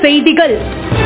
செய்திகள்.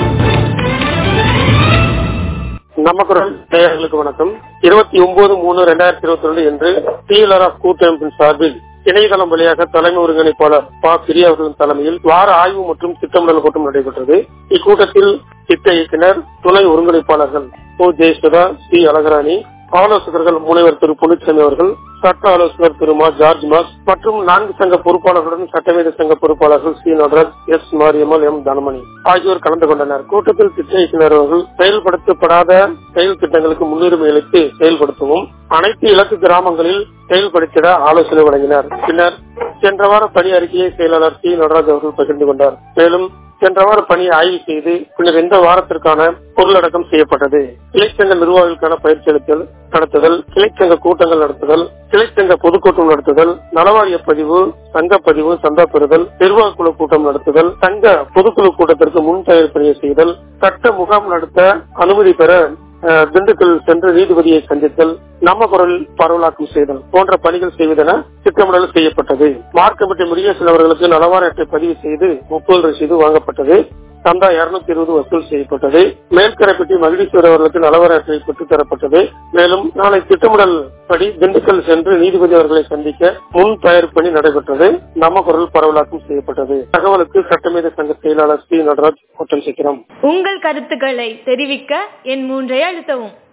நம்ம குரல் நேயர்களுக்கு வணக்கம். 29/3/2022 என்று TLR கூட்டமைப்பின் சார்பில் இணையதளம் வழியாக தலைமை ஒருங்கிணைப்பாளர் ப. பிரியா அவர்களின் தலைமையில் வார ஆய்வு மற்றும் திட்டமிடல் கூட்டம் நடைபெற்றது. இக்கூட்டத்தில் திட்ட இயக்குனர், துணை ஒருங்கிணைப்பாளர்கள் ஓ. ஜெயசுதா, சி. அழகராணி, ஆலோசகர்கள் முனைவர் திரு புனிச்சாமி அவர்கள், சட்ட ஆலோசகர் திரு மா. ஜார்ஜ் மாஸ் மற்றும் 4 சங்க பொறுப்பாளர்களுடன் சட்டமேத சங்க பொறுப்பாளர்கள் C. Nataraj, S. Mariammal, M. Thanamani ஆகியோர் கலந்து கொண்டனர். கூட்டத்தில் திட்ட இயக்குனர் அவர்கள் செயல்படுத்தப்படாத செயல் திட்டங்களுக்கு முன்னுரிமை அளித்து செயல்படுத்தவும், அனைத்து இலக்கு கிராமங்களில் செயல்படுத்திட ஆலோசனை வழங்கினார். பின்னர் சென்ற வார பணி அறிக்கையை செயலாளர் சி. நடராஜ் அவர்கள் பகிர்ந்து கொண்டார். மேலும் சென்ற வார பணியை ஆய்வு செய்து பின்னர் இந்த வாரத்திற்கான பொருளடக்கம் செய்யப்பட்டது. கிளைச்சங்க நிர்வாகிகளுக்கான பயிற்சி அளித்தல் நடத்துதல், கிளைச்சங்க கூட்டங்கள் நடத்துதல், கிளைச்சங்க பொதுக்கூட்டம் நடத்துதல், நலவாரிய பதிவு, சங்க பதிவு, சந்தா பெறுதல், நிர்வாக குழு கூட்டம் நடத்துதல், சங்க பொதுக்குழு கூட்டத்திற்கு முன் தயார் பணியை செய்தல், சட்ட முகாம் நடத்த அனுமதி பெற திண்டுக்கல் சென்று நீதிபதியை சந்தித்தல், நம்ம குரல் பரவலாக்கம் செய்தல் போன்ற பணிகள் செய்வதென திட்டமிடல் செய்யப்பட்டது. மார்க் கமிட்டி முருகேசன் அவர்களுக்கு நலவார அட்டை பதிவு செய்து ஒப்புதல் ரசீது வாங்கப்பட்டது. சந்தா 220 வசூல் செய்யப்பட்டது. மேல்கரைப்பட்டி மகிழ்ச்சியர் அவர்களுக்கு நலவார அட்டை பெற்றுத் தரப்பட்டது. மேலும் நாளை திட்டமிடல் படி திண்டுக்கல் சென்று நீதிபதி அவர்களை சந்திக்க முன் தயார் பணி நடைபெற்றது. நம்ம குரல் பரவலாக்கம் செய்யப்பட்டது. தகவலுக்கு சட்டமேத சங்க செயலாளர் சி. நடராஜ், கோட்டம் சிக்கிரம். உங்கள் கருத்துக்களை தெரிவிக்க எண் 3 அழுத்தவும்.